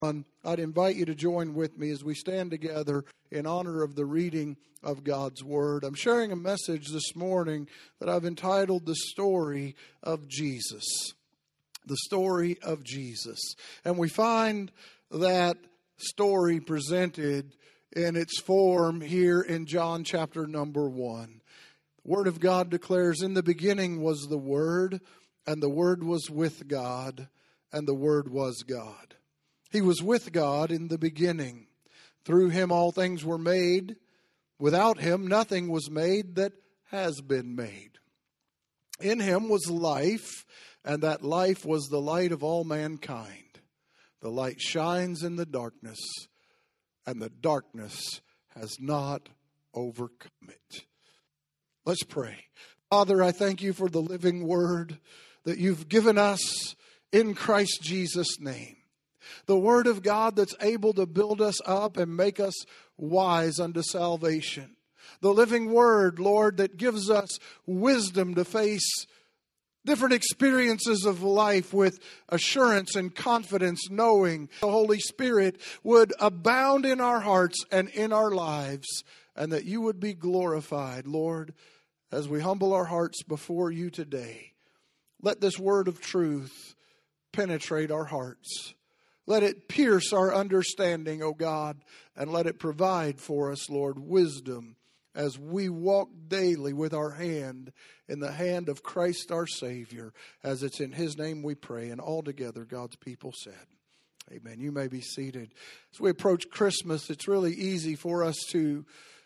I'd invite you to join with me as we stand together in honor of the reading of God's Word. I'm sharing a message this morning that I've entitled The Story of Jesus. The Story of Jesus. And we find that story presented in its form here in John chapter number 1. The Word of God declares, "In the beginning was the Word, and the Word was with God, and the Word was God. He was with God in the beginning. Through Him all things were made. Without Him nothing was made that has been made. In Him was life, and that life was the light of all mankind. The light shines in the darkness, and the darkness has not overcome it." Let's pray. Father, I thank You for the living Word that You've given us in Christ Jesus' name. The Word of God that's able to build us up and make us wise unto salvation. The living Word, Lord, that gives us wisdom to face different experiences of life with assurance and confidence, knowing the Holy Spirit would abound in our hearts and in our lives, and that You would be glorified, Lord, as we humble our hearts before You today. Let this word of truth penetrate our hearts. Let it pierce our understanding, O God, and let it provide for us, Lord, wisdom as we walk daily with our hand in the hand of Christ our Savior, as it's in His name we pray. And all together God's people said, amen. You may be seated. As we approach Christmas, it's really easy for us to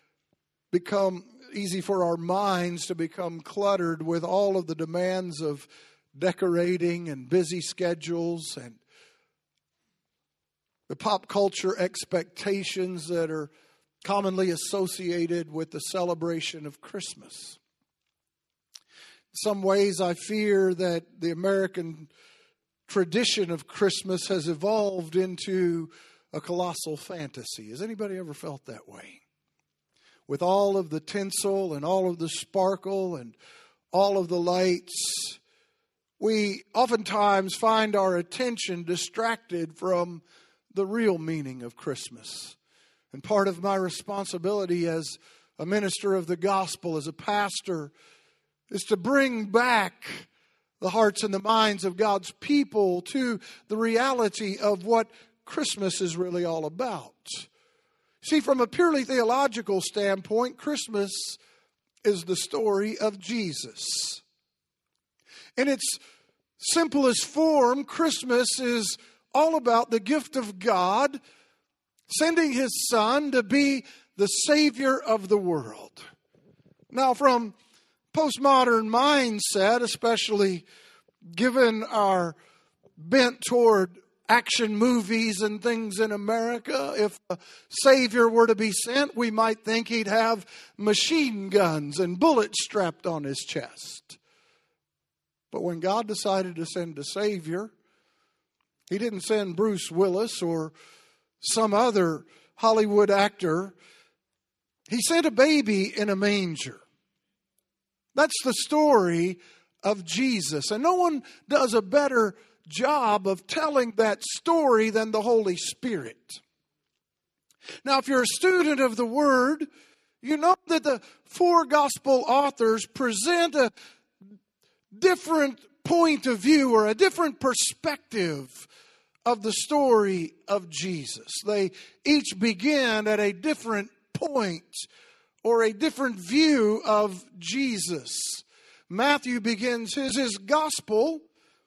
easy for our minds to become cluttered with all of the demands of decorating and busy schedules and the pop culture expectations that are commonly associated with the celebration of Christmas. In some ways, I fear that the American tradition of Christmas has evolved into a colossal fantasy. Has anybody ever felt that way? With all of the tinsel and all of the sparkle and all of the lights, we oftentimes find our attention distracted from the real meaning of Christmas. And part of my responsibility as a minister of the gospel, as a pastor, is to bring back the hearts and the minds of God's people to the reality of what Christmas is really all about. See, from a purely theological standpoint, Christmas is the story of Jesus. In its simplest form, Christmas is all about the gift of God sending His Son to be the Savior of the world. Now, from postmodern mindset, especially given our bent toward action movies and things in America, if a Savior were to be sent, we might think He'd have machine guns and bullets strapped on His chest. But when God decided to send a Savior, He didn't send Bruce Willis or some other Hollywood actor. He sent a baby in a manger. That's the story of Jesus. And no one does a better job of telling that story than the Holy Spirit. Now, if you're a student of the Word, you know that the four gospel authors present a different point of view or a different perspective of the story of Jesus. They each begin at a different point or a different view of Jesus. Matthew begins his gospel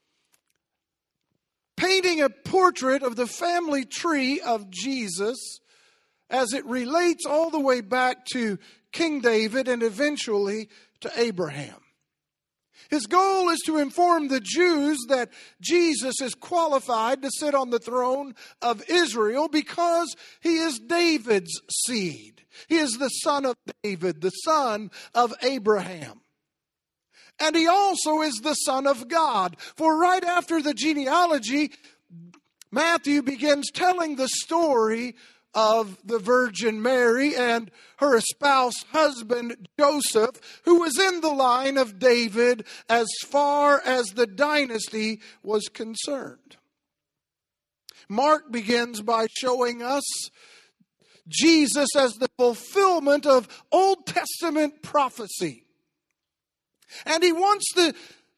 painting a portrait of the family tree of Jesus as it relates all the way back to King David and eventually to Abraham. His goal is to inform the Jews that Jesus is qualified to sit on the throne of Israel because He is David's seed. He is the son of David, the son of Abraham. And He also is the Son of God. For right after the genealogy, Matthew begins telling the story of the Virgin Mary and her espoused husband Joseph, who was in the line of David as far as the dynasty was concerned. Mark begins by showing us Jesus as the fulfillment of Old Testament prophecy. And he wants the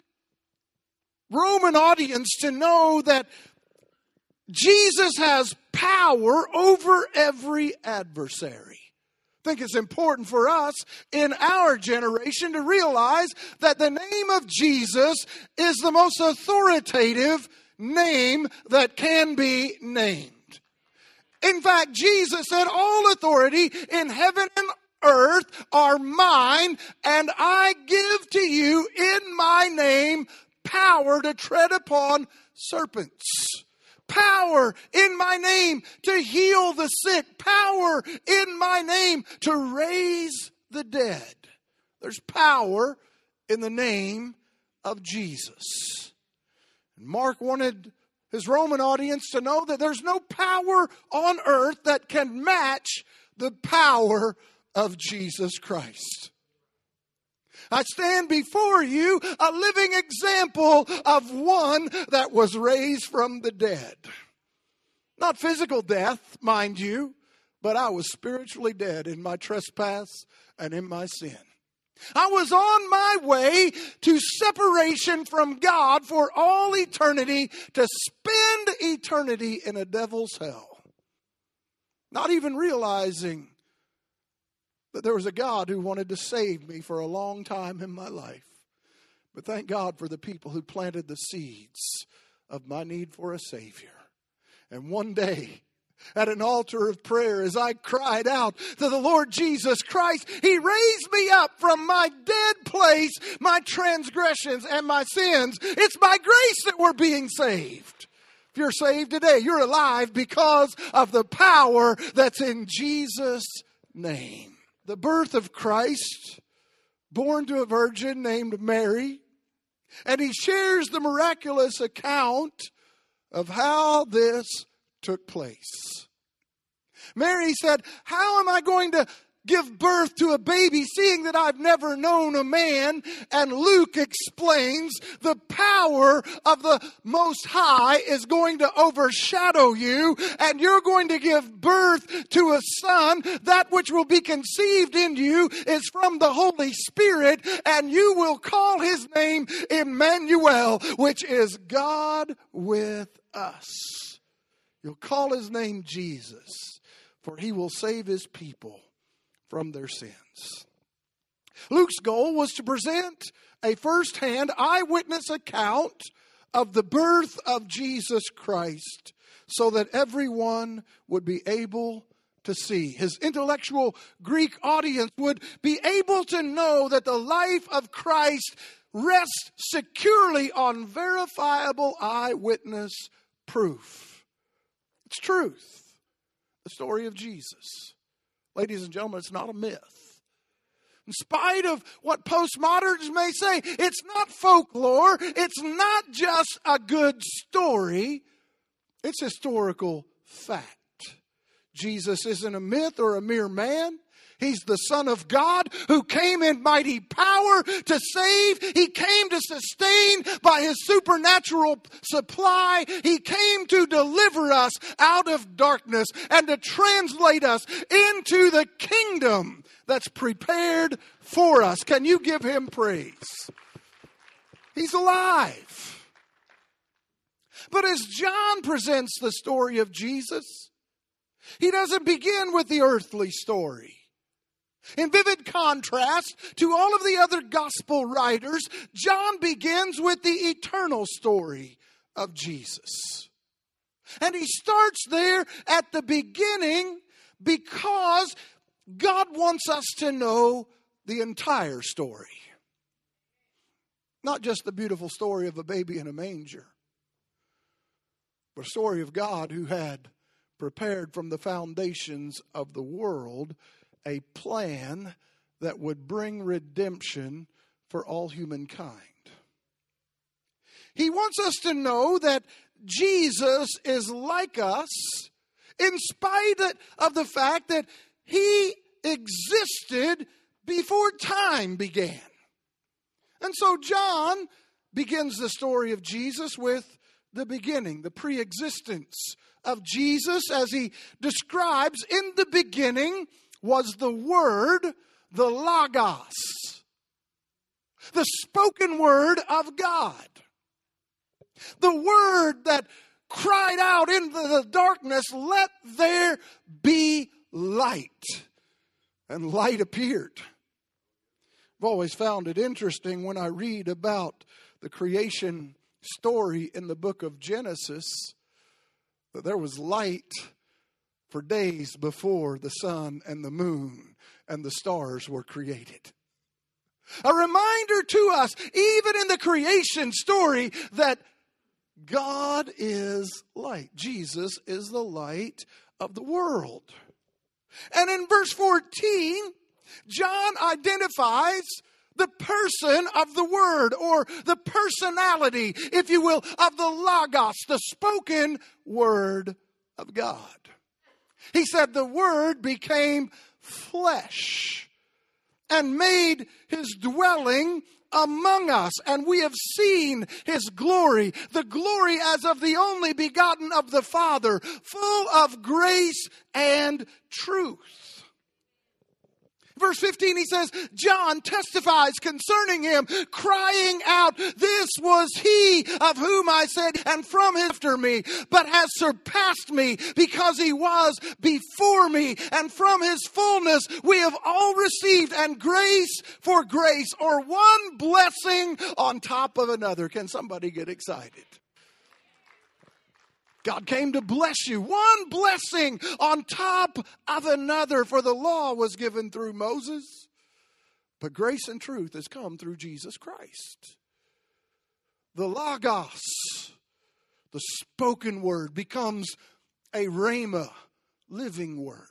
Roman audience to know that Jesus has power over every adversary. I think it's important for us in our generation to realize that the name of Jesus is the most authoritative name that can be named. In fact, Jesus said, all authority in heaven and earth are mine, and I give to you in my name power to tread upon serpents. Power in my name to heal the sick. Power in my name to raise the dead. There's power in the name of Jesus. Mark wanted his Roman audience to know that there's no power on earth that can match the power of Jesus Christ. I stand before you a living example of one that was raised from the dead. Not physical death, mind you, but I was spiritually dead in my trespass and in my sin. I was on my way to separation from God for all eternity, to spend eternity in a devil's hell. Not even realizing that there was a God who wanted to save me for a long time in my life. But thank God for the people who planted the seeds of my need for a Savior. And one day, at an altar of prayer, as I cried out to the Lord Jesus Christ, He raised me up from my dead place, my transgressions and my sins. It's by grace that we're being saved. If you're saved today, you're alive because of the power that's in Jesus' name. The birth of Christ, born to a virgin named Mary, and he shares the miraculous account of how this took place. Mary said, "How am I going to give birth to a baby seeing that I've never known a man?" And Luke explains the power of the Most High is going to overshadow you, and you're going to give birth to a son. That which will be conceived in you is from the Holy Spirit, and you will call his name Emmanuel, which is God with us. You'll call his name Jesus, for he will save his people from their sins. Luke's goal was to present a first-hand eyewitness account of the birth of Jesus Christ so that everyone would be able to see. His intellectual Greek audience would be able to know that the life of Christ rests securely on verifiable eyewitness proof. It's truth. The story of Jesus. Ladies and gentlemen, it's not a myth. In spite of what postmoderns may say, it's not folklore. It's not just a good story. It's historical fact. Jesus isn't a myth or a mere man. He's the Son of God who came in mighty power to save. He came to sustain by his supernatural supply. He came to deliver us out of darkness and to translate us into the kingdom that's prepared for us. Can you give him praise? He's alive. But as John presents the story of Jesus, he doesn't begin with the earthly story. In vivid contrast to all of the other gospel writers, John begins with the eternal story of Jesus. And he starts there at the beginning because God wants us to know the entire story. Not just the beautiful story of a baby in a manger, but a story of God who had prepared from the foundations of the world a plan that would bring redemption for all humankind. He wants us to know that Jesus is like us in spite of the fact that he existed before time began. And so John begins the story of Jesus with the beginning, the pre-existence of Jesus, as he describes, in the beginning was the Word, the Logos, the spoken word of God. The Word that cried out into the darkness, let there be light. And light appeared. I've always found it interesting when I read about the creation story in the book of Genesis that there was light for days before the sun and the moon and the stars were created. A reminder to us, even in the creation story, that God is light. Jesus is the light of the world. And in verse 14, John identifies the person of the Word, or the personality, if you will, of the Logos, the spoken Word of God. He said the Word became flesh and made his dwelling among us, and we have seen his glory, the glory as of the only begotten of the Father, full of grace and truth. Verse 15, he says, John testifies concerning him, crying out, this was he of whom I said, and from him after me, but has surpassed me, because he was before me. And from his fullness we have all received, and grace for grace, or one blessing on top of another. Can somebody get excited? God came to bless you. One blessing on top of another. For the law was given through Moses, but grace and truth has come through Jesus Christ. The Logos, the spoken word, becomes a rhema, living word.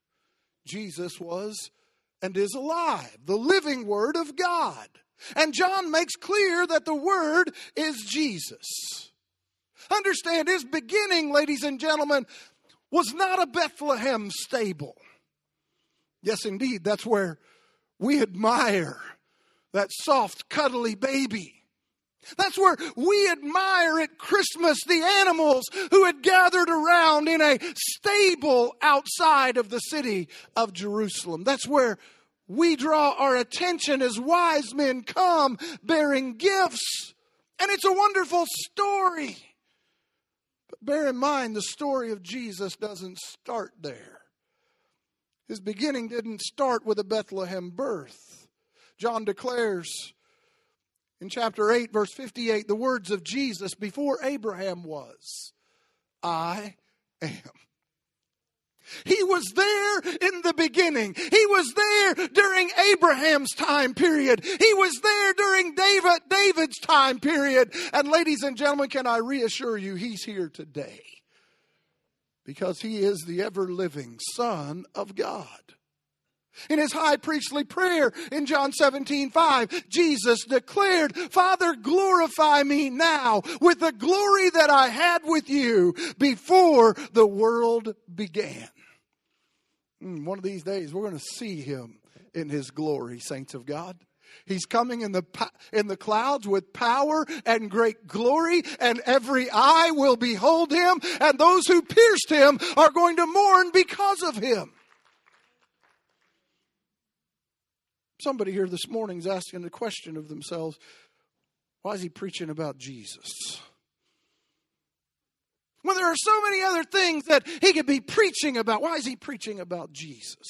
Jesus was and is alive, the living word of God. And John makes clear that the word is Jesus. Understand, his beginning, ladies and gentlemen, was not a Bethlehem stable. Yes, indeed, that's where we admire that soft, cuddly baby. That's where we admire at Christmas the animals who had gathered around in a stable outside of the city of Jerusalem. That's where we draw our attention as wise men come bearing gifts. And it's a wonderful story. But bear in mind, the story of Jesus doesn't start there. His beginning didn't start with a Bethlehem birth. John declares in chapter 8, verse 58, the words of Jesus before Abraham was, I am. He was there in the beginning. He was there during Abraham's time period. He was there during David's time period. And ladies and gentlemen, can I reassure you, he's here today. Because he is the ever-living Son of God. In his high priestly prayer in John 17:5, Jesus declared, Father, glorify me now with the glory that I had with you before the world began. One of these days, we're going to see him in his glory, saints of God. He's coming in the clouds with power and great glory, and every eye will behold him, and those who pierced him are going to mourn because of him. Somebody here this morning is asking the question of themselves, why is he preaching about Jesus? Well, there are so many other things that he could be preaching about. Why is he preaching about Jesus?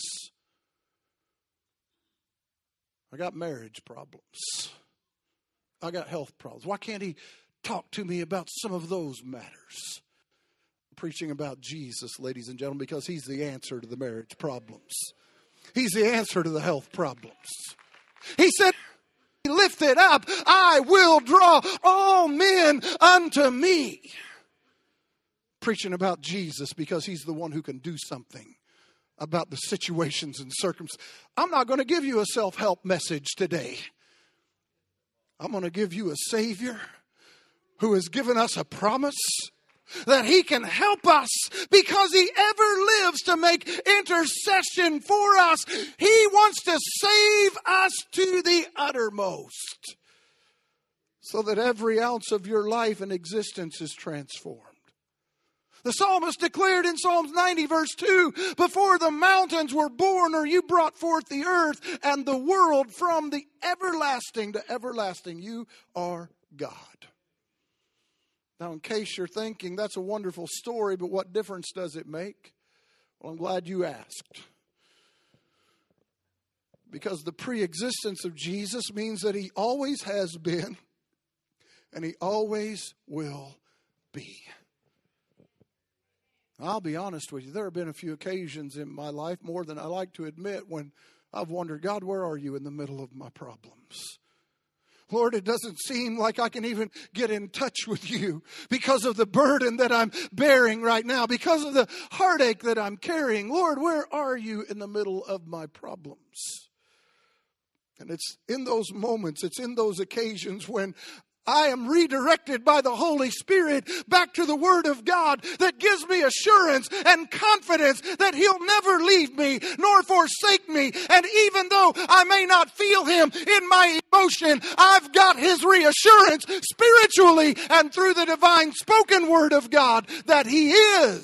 I got marriage problems. I got health problems. Why can't he talk to me about some of those matters? I'm preaching about Jesus, ladies and gentlemen, because he's the answer to the marriage problems. He's the answer to the health problems. He said, lift it up, I will draw all men unto me. Preaching about Jesus because he's the one who can do something about the situations and circumstances. I'm not going to give you a self-help message today. I'm going to give you a Savior who has given us a promise that he can help us because he ever lives to make intercession for us. He wants to save us to the uttermost so that every ounce of your life and existence is transformed. The psalmist declared in Psalms 90 verse 2, before the mountains were born, or you brought forth the earth and the world, from the everlasting to everlasting, you are God. Now, in case you're thinking, that's a wonderful story, but what difference does it make? Well, I'm glad you asked. Because the pre-existence of Jesus means that He always has been and He always will be. I'll be honest with you, there have been a few occasions in my life, more than I like to admit, when I've wondered, God, where are you in the middle of my problems? Lord, it doesn't seem like I can even get in touch with you because of the burden that I'm bearing right now, because of the heartache that I'm carrying. Lord, where are you in the middle of my problems? And it's in those moments, it's in those occasions when I am redirected by the Holy Spirit back to the Word of God that gives me assurance and confidence that He'll never leave me nor forsake me. And even though I may not feel Him in my emotion, I've got His reassurance spiritually and through the divine spoken Word of God that He is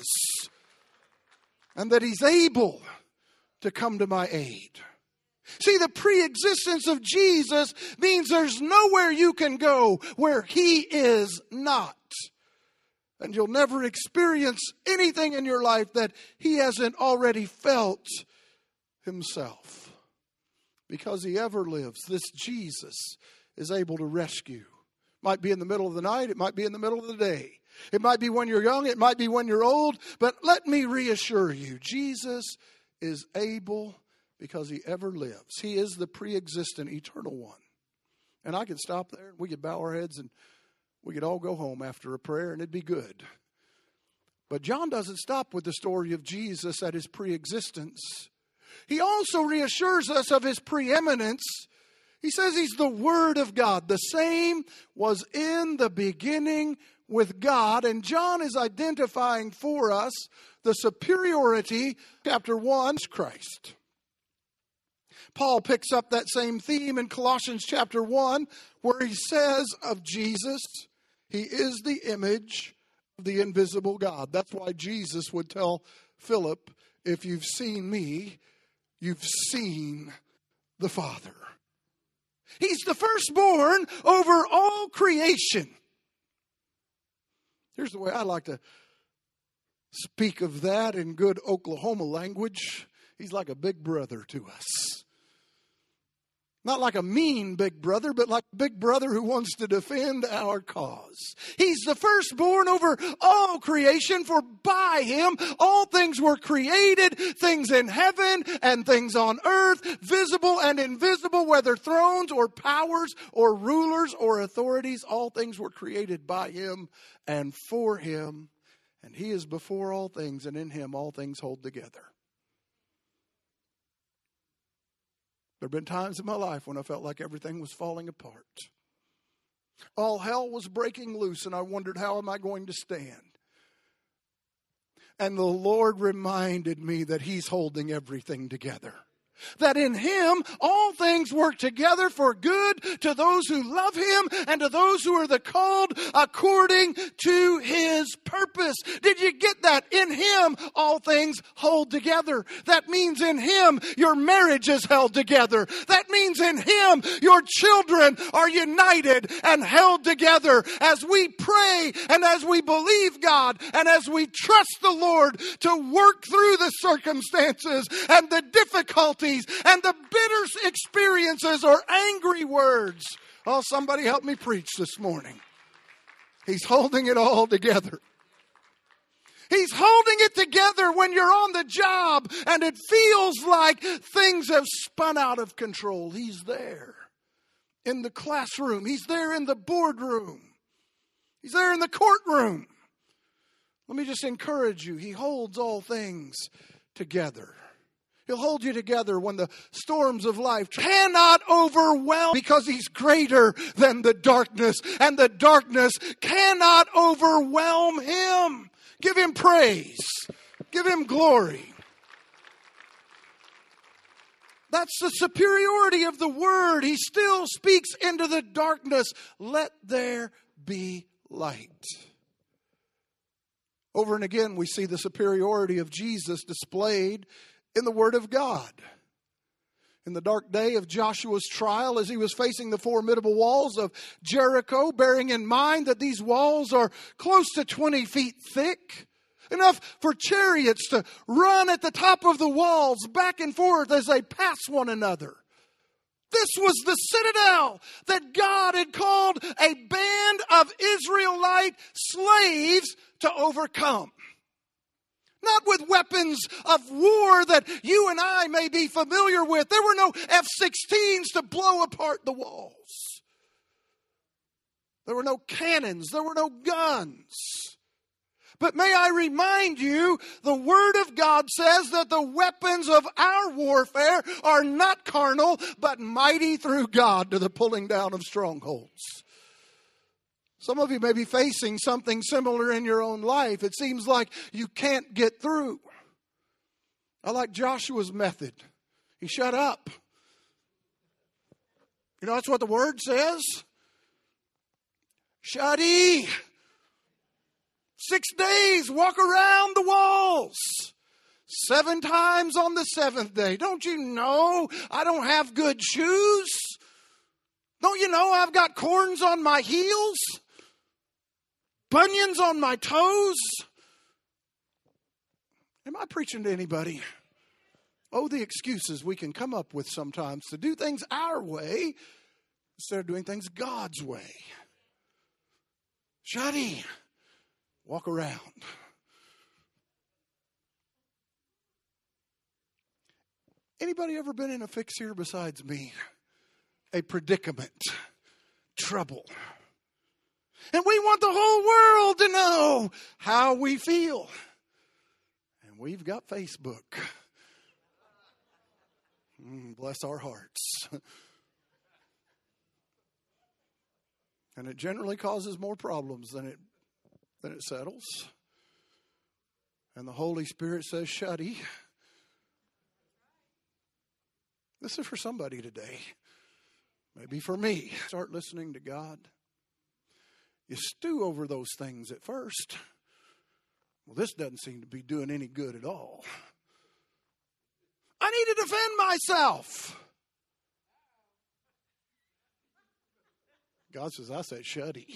and that He's able to come to my aid. See, the pre-existence of Jesus means there's nowhere you can go where He is not. And you'll never experience anything in your life that He hasn't already felt Himself. Because He ever lives, this Jesus is able to rescue. Might be in the middle of the night, it might be in the middle of the day. It might be when you're young, it might be when you're old. But let me reassure you, Jesus is able because He ever lives. He is the pre-existent, eternal one. And I could stop there and we could bow our heads and we could all go home after a prayer and it'd be good. But John doesn't stop with the story of Jesus at His pre-existence. He also reassures us of His preeminence. He says He's the Word of God. The same was in the beginning with God. And John is identifying for us the superiority, chapter 1, Christ. Paul picks up that same theme in Colossians chapter 1, where he says of Jesus, He is the image of the invisible God. That's why Jesus would tell Philip, if you've seen me, you've seen the Father. He's the firstborn over all creation. Here's the way I like to speak of that in good Oklahoma language. He's like a big brother to us. Not like a mean big brother, but like a big brother who wants to defend our cause. He's the firstborn over all creation, for by Him all things were created, things in heaven and things on earth, visible and invisible, whether thrones or powers or rulers or authorities. All things were created by Him and for Him. And He is before all things, and in Him all things hold together. There have been times in my life when I felt like everything was falling apart. All hell was breaking loose, and I wondered, how am I going to stand? And the Lord reminded me that He's holding everything together. That in Him all things work together for good to those who love Him and to those who are the called according to His purpose. Did you get that? In Him all things hold together. That means in Him your marriage is held together. That means in Him your children are united and held together. As we pray and as we believe God and as we trust the Lord to work through the circumstances and the difficulties and the bitter experiences or angry words. Oh, somebody help me preach this morning. He's holding it all together. He's holding it together when you're on the job and it feels like things have spun out of control. He's there in the classroom. He's there in the boardroom. He's there in the courtroom. Let me just encourage you. He holds all things together. He'll hold you together when the storms of life cannot overwhelm, because He's greater than the darkness, and the darkness cannot overwhelm Him. Give Him praise. Give Him glory. That's the superiority of the Word. He still speaks into the darkness. Let there be light. Over and again, we see the superiority of Jesus displayed in the Word of God. In the dark day of Joshua's trial, as he was facing the formidable walls of Jericho, bearing in mind that these walls are close to 20 feet thick, enough for chariots to run at the top of the walls back and forth as they pass one another. This was the citadel that God had called a band of Israelite slaves to overcome. Not with weapons of war that you and I may be familiar with. There were no F-16s to blow apart the walls. There were no cannons. There were no guns. But may I remind you, the Word of God says that the weapons of our warfare are not carnal, but mighty through God to the pulling down of strongholds. Some of you may be facing something similar in your own life. It seems like you can't get through. I like Joshua's method. He shut up. You know, that's what the Word says. Shuddy. 6 days, walk around the walls. 7 times on the 7th day. Don't you know I don't have good shoes? Don't you know I've got corns on my heels? Bunions on my toes? Am I preaching to anybody? Oh, the excuses we can come up with sometimes to do things our way instead of doing things God's way. Shuddy. Walk around. Anybody ever been in a fix here besides me? A predicament. Trouble. And we want the whole world to know how we feel. And we've got Facebook. Bless our hearts. And it generally causes more problems than it settles. And the Holy Spirit says, Shuddy. This is for somebody today. Maybe for me. Start listening to God. You stew over those things at first. Well, this doesn't seem to be doing any good at all. I need to defend myself. God says, I said shuddy.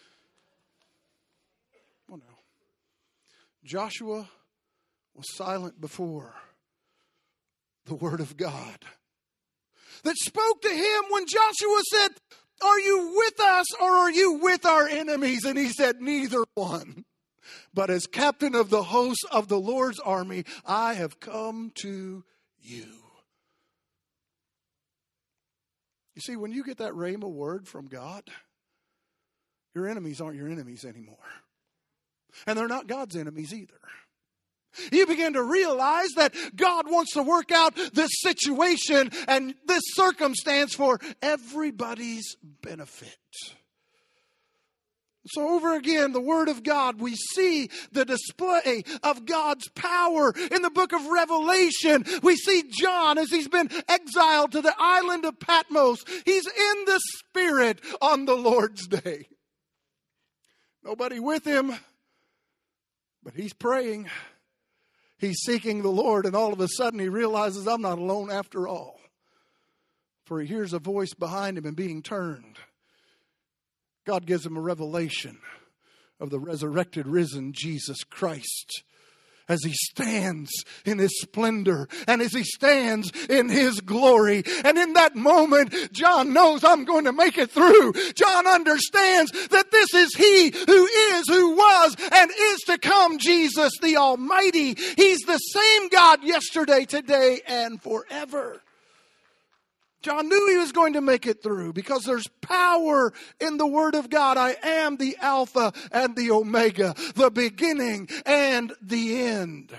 Well, now, Joshua was silent before the Word of God that spoke to him when Joshua said, are you with us or are you with our enemies? And he said, neither one. But as captain of the hosts of the Lord's army, I have come to you. You see, when you get that rhema word from God, your enemies aren't your enemies anymore. And they're not God's enemies either. You begin to realize that God wants to work out this situation and this circumstance for everybody's benefit. So over again, the Word of God, we see the display of God's power in the book of Revelation. We see John as he's been exiled to the island of Patmos. He's in the Spirit on the Lord's day. Nobody with him, but he's praying. He's seeking the Lord, and all of a sudden he realizes, I'm not alone after all. For he hears a voice behind him and being turned. God gives him a revelation of the resurrected, risen Jesus Christ as he stands in his splendor and as he stands in his glory. And in that moment, John knows I'm going to make it through. John understands that this is he who is, who was, and is to come, Jesus the Almighty. He's the same God yesterday, today, and forever. John knew he was going to make it through because there's power in the Word of God. I am the Alpha and the Omega, the beginning and the end.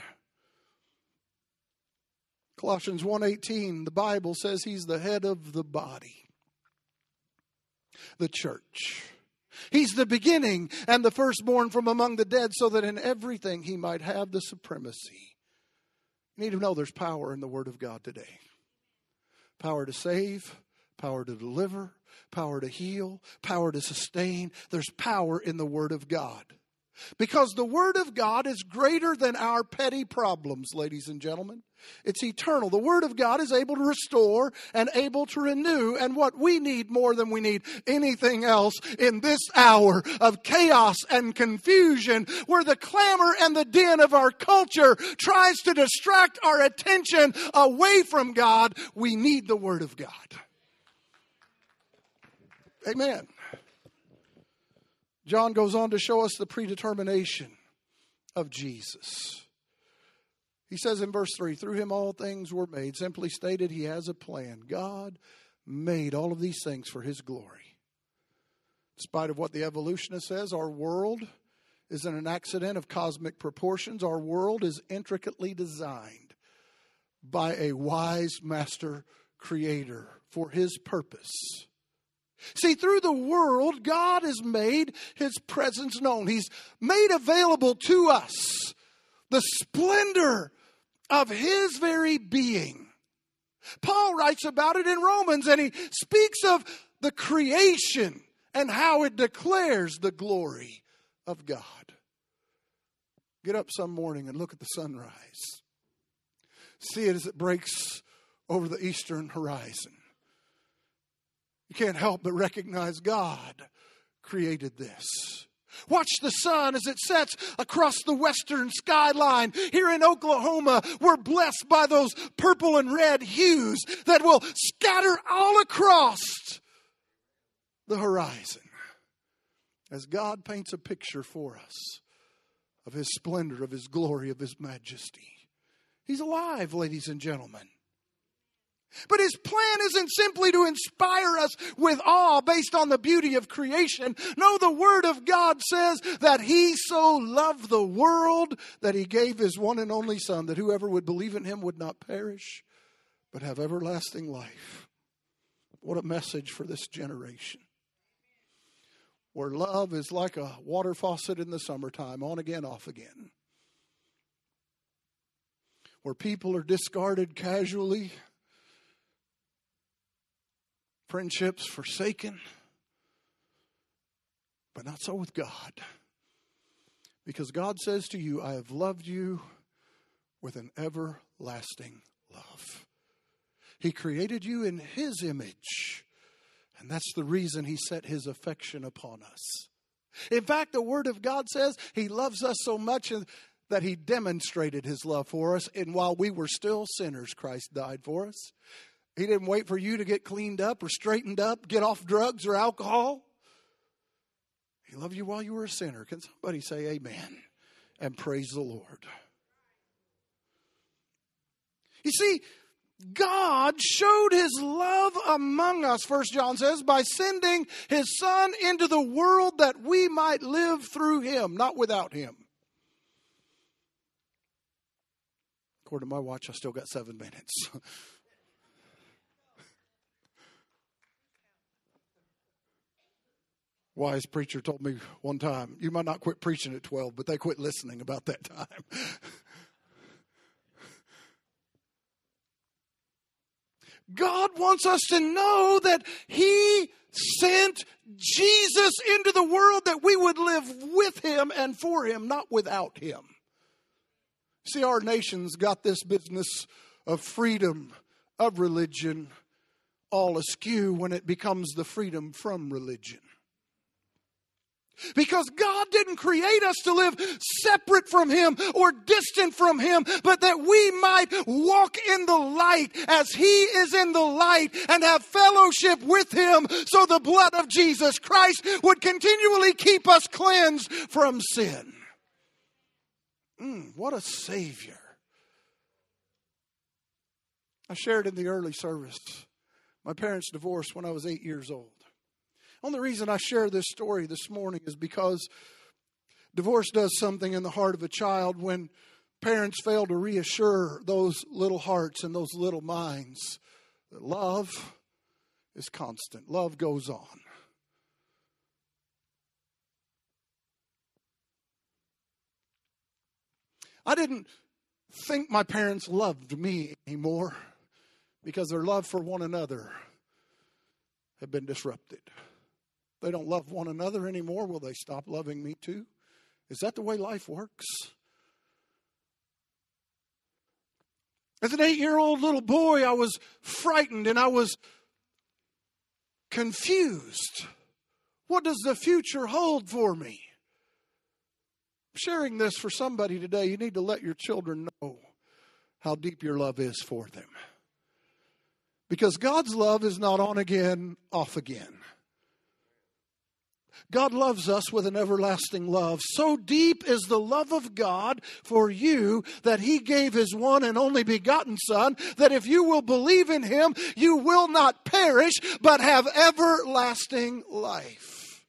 Colossians 1:18, the Bible says he's the head of the body, the church. He's the beginning and the firstborn from among the dead, so that in everything he might have the supremacy. You need to know there's power in the Word of God today. Power to save, power to deliver, power to heal, power to sustain. There's power in the Word of God. Because the Word of God is greater than our petty problems, ladies and gentlemen. It's eternal. The Word of God is able to restore and able to renew. And what we need more than we need anything else in this hour of chaos and confusion, where the clamor and the din of our culture tries to distract our attention away from God, we need the Word of God. Amen. John goes on to show us the predetermination of Jesus. He says in verse 3, through him all things were made. Simply stated, he has a plan. God made all of these things for his glory. In spite of what the evolutionist says, our world isn't an accident of cosmic proportions. Our world is intricately designed by a wise master creator for his purpose. See, through the world, God has made his presence known. He's made available to us the splendor of his very being. Paul writes about it in Romans, and he speaks of the creation and how it declares the glory of God. Get up some morning and look at the sunrise. See it as it breaks over the eastern horizon. You can't help but recognize God created this. Watch the sun as it sets across the western skyline. Here in Oklahoma, we're blessed by those purple and red hues that will scatter all across the horizon as God paints a picture for us of his splendor, of his glory, of his majesty. He's alive, ladies and gentlemen. But his plan isn't simply to inspire us with awe based on the beauty of creation. No, the Word of God says that he so loved the world that he gave his one and only Son, that whoever would believe in him would not perish, but have everlasting life. What a message for this generation. Where love is like a water faucet in the summertime, on again, off again. Where people are discarded casually, friendships forsaken, but not so with God. Because God says to you, I have loved you with an everlasting love. He created you in his image, and that's the reason he set his affection upon us. In fact, the Word of God says he loves us so much that he demonstrated his love for us, and while we were still sinners, Christ died for us. He didn't wait for you to get cleaned up or straightened up, get off drugs or alcohol. He loved you while you were a sinner. Can somebody say amen and praise the Lord? You see, God showed his love among us, 1 John says, by sending his Son into the world that we might live through him, not without him. According to my watch, I still got 7 minutes. Wise preacher told me one time, you might not quit preaching at 12, but they quit listening about that time. God wants us to know that he sent Jesus into the world that we would live with him and for him, not without him. See, our nation's got this business of freedom of religion all askew when it becomes the freedom from religion. Because God didn't create us to live separate from him or distant from him, but that we might walk in the light as he is in the light and have fellowship with him, so the blood of Jesus Christ would continually keep us cleansed from sin. What a Savior. I shared in the early service, my parents divorced when I was 8 years old. Only reason I share this story this morning is because divorce does something in the heart of a child when parents fail to reassure those little hearts and those little minds that love is constant. Love goes on. I didn't think my parents loved me anymore because their love for one another had been disrupted. They don't love one another anymore. Will they stop loving me too? Is that the way life works? As an 8-year-old little boy, I was frightened and I was confused. What does the future hold for me? I'm sharing this for somebody today. You need to let your children know how deep your love is for them. Because God's love is not on again, off again. God loves us with an everlasting love. So deep is the love of God for you that He gave His one and only begotten Son, that if you will believe in Him, you will not perish, but have everlasting life.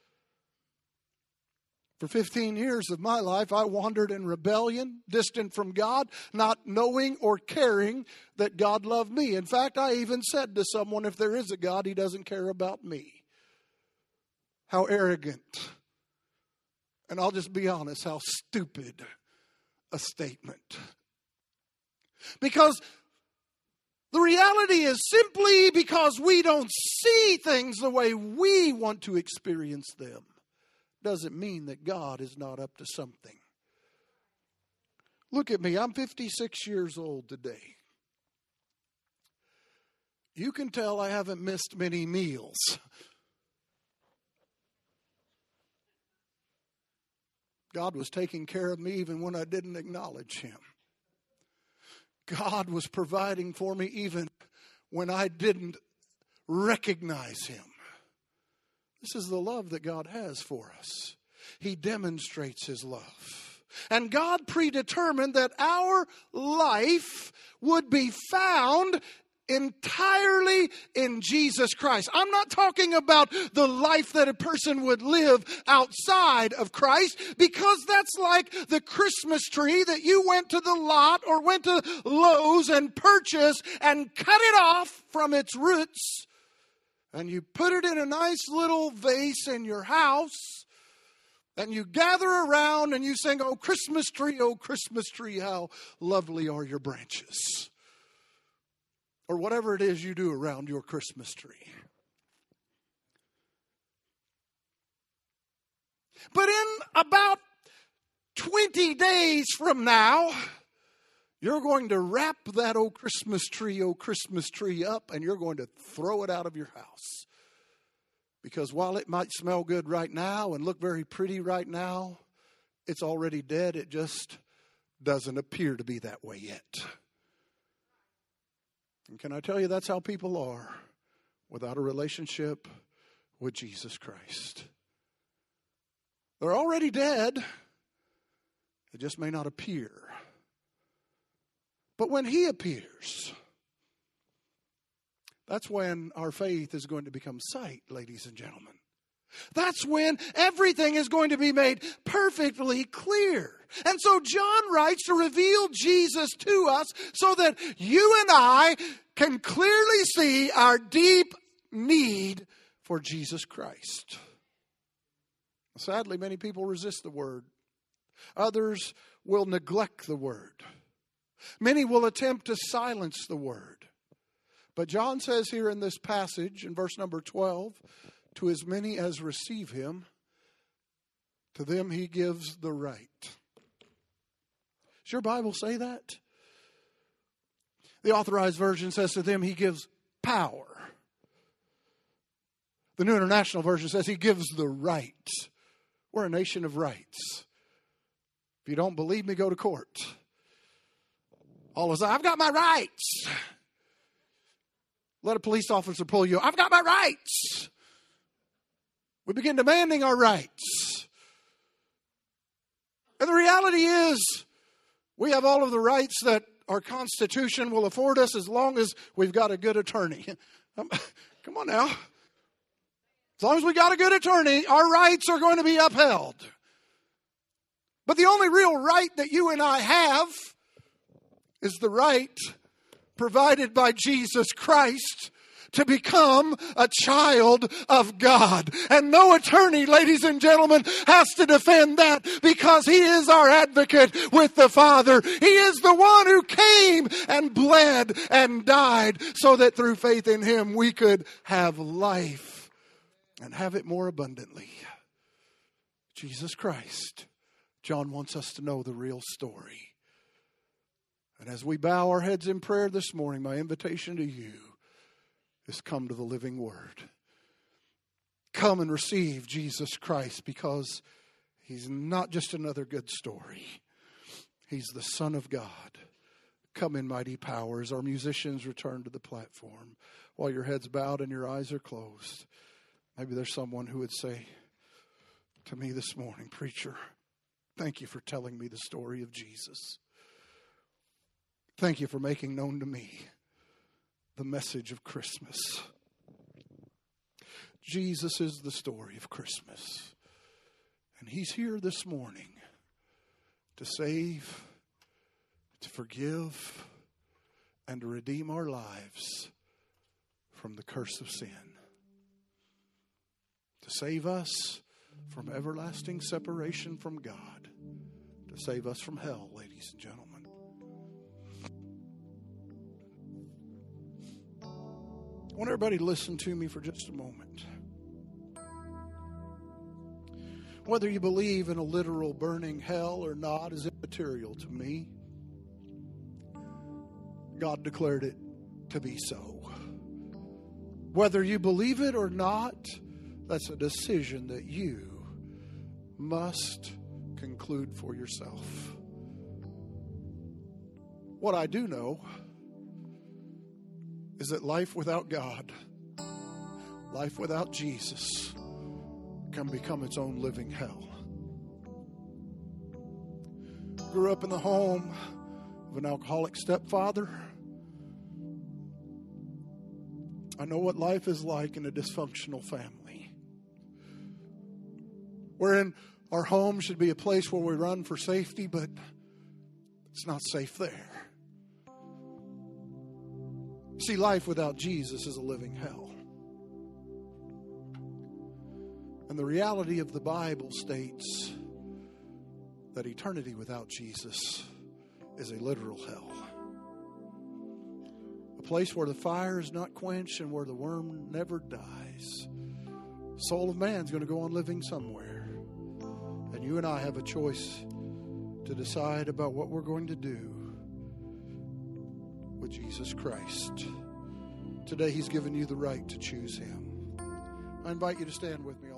For 15 years of my life, I wandered in rebellion, distant from God, not knowing or caring that God loved me. In fact, I even said to someone, if there is a God, He doesn't care about me. How arrogant. And I'll just be honest, how stupid a statement. Because the reality is simply because we don't see things the way we want to experience them, doesn't mean that God is not up to something. Look at me, I'm 56 years old today. You can tell I haven't missed many meals. God was taking care of me even when I didn't acknowledge Him. God was providing for me even when I didn't recognize Him. This is the love that God has for us. He demonstrates His love. And God predetermined that our life would be found entirely in Jesus Christ. I'm not talking about the life that a person would live outside of Christ, because that's like the Christmas tree that you went to the lot or went to Lowe's and purchased and cut it off from its roots, and you put it in a nice little vase in your house, and you gather around and you sing, oh Christmas tree, how lovely are your branches. Or whatever it is you do around your Christmas tree. But in about 20 days from now, you're going to wrap that old Christmas tree up, and you're going to throw it out of your house. Because while it might smell good right now and look very pretty right now, it's already dead. It just doesn't appear to be that way yet. And can I tell you, that's how people are without a relationship with Jesus Christ. They're already dead. It just may not appear. But when He appears, that's when our faith is going to become sight, ladies and gentlemen. That's when everything is going to be made perfectly clear. And so John writes to reveal Jesus to us so that you and I can clearly see our deep need for Jesus Christ. Sadly, many people resist the Word. Others will neglect the Word. Many will attempt to silence the Word. But John says here in this passage, in verse number 12, to as many as receive Him, to them He gives the right. Does your Bible say that? The Authorized Version says to them He gives power. The New International Version says He gives the right. We're a nation of rights. If you don't believe me, go to court. All of a sudden, I've got my rights. Let a police officer pull you. I've got my rights. We begin demanding our rights. And the reality is, we have all of the rights that our Constitution will afford us as long as we've got a good attorney. Come on now. As long as we got a good attorney, our rights are going to be upheld. But the only real right that you and I have is the right provided by Jesus Christ to become a child of God. And no attorney, ladies and gentlemen, has to defend that, because He is our advocate with the Father. He is the one who came and bled and died so that through faith in Him we could have life and have it more abundantly. Jesus Christ John wants us to know the real story. And as we bow our heads in prayer this morning, my invitation to you is come to the living Word. Come and receive Jesus Christ, because He's not just another good story. He's the Son of God. Come in mighty power as our musicians return to the platform. While your head's bowed and your eyes are closed, maybe there's someone who would say to me this morning, "Preacher, thank you for telling me the story of Jesus. Thank you for making known to me the message of Christmas." Jesus is the story of Christmas. And He's here this morning to save, to forgive, and to redeem our lives from the curse of sin. To save us from everlasting separation from God. To save us from hell, ladies and gentlemen. I want everybody to listen to me for just a moment. Whether you believe in a literal burning hell or not is immaterial to me. God declared it to be so. Whether you believe it or not, that's a decision that you must conclude for yourself. What I do know is that life without God, life without Jesus, can become its own living hell. Grew up in the home of an alcoholic stepfather. I know what life is like in a dysfunctional family. Wherein our home should be a place where we run for safety, but it's not safe there. See, life without Jesus is a living hell. And the reality of the Bible states that eternity without Jesus is a literal hell. A place where the fire is not quenched and where the worm never dies. The soul of man's going to go on living somewhere. And you and I have a choice to decide about what we're going to do with Jesus Christ. Today He's given you the right to choose Him. I invite you to stand with me.